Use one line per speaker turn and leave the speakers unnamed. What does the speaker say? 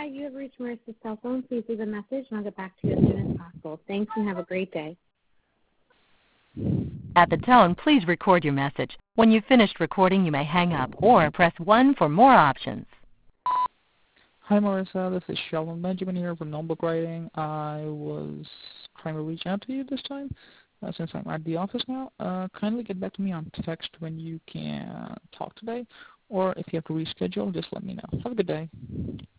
you have reached Marissa's cell phone. Please leave a message, and I'll get back to you as soon as possible. Thanks, and have a great day.
At the tone, please record your message. When you've finished recording, you may hang up or press 1 for more options.
Hi Marissa, this is Sheldon Benjamin here from Notebook Writing. I was trying to reach out to you this time since I'm at the office now. Kindly get back to me on text when you can talk today, or if you have to reschedule, just let me know. Have a good day.